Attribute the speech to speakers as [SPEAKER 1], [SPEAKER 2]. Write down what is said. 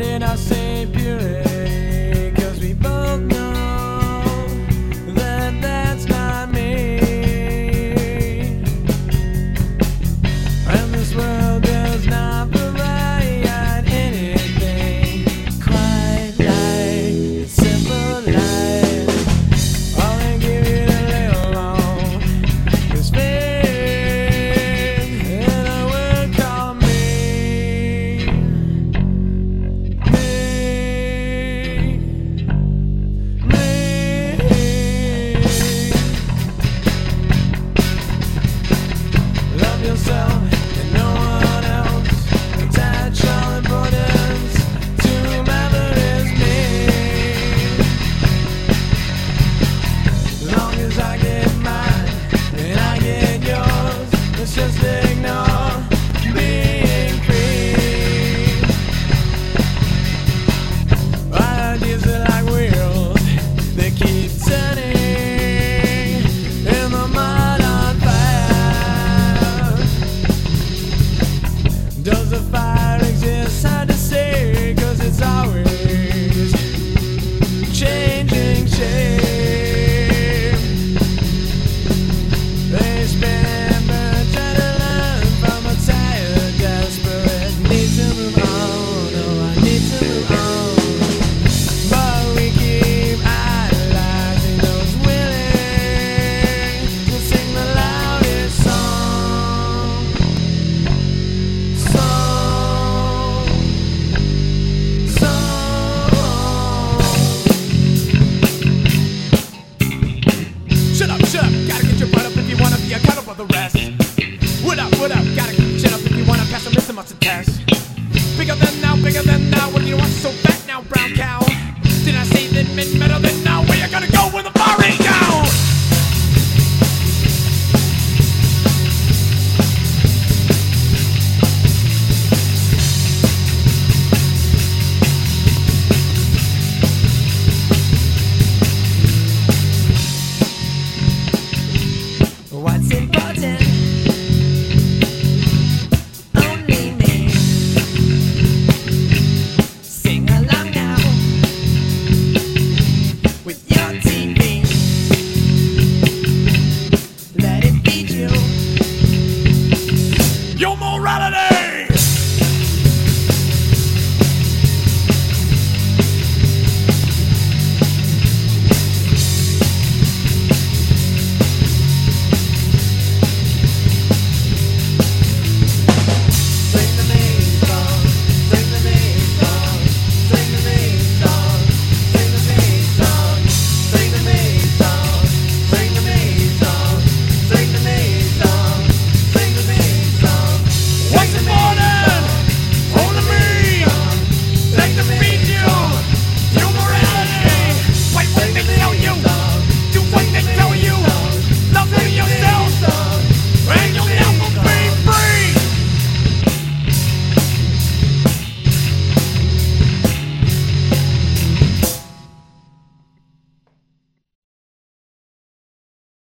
[SPEAKER 1] did I say purity? 'Cause we both know that that's not me. And this world does not provide anything quite like simple life. All they give you to live on is faith in a word called me. Love yourself and no one else. Attach all importance to whomever is me. As long as I get mine and I get yours, let's just ignore being free. Our ideas are like wheels, they keep turning in the modern fire. Does the fire exist? Hard to say, 'cause it's always changing shape. They spin but try to learn from a tired, desperate need to move on. Oh, I need to move on. But we keep idolizing those willing to sing the loudest song. Shut up, gotta get your butt up if you wanna be accountable for the rest. What up, gotta keep your chin up if you wanna pass a Mr. Mustard test. Bigger than now, what do you want so fat now, brown cow? Did I say that men better than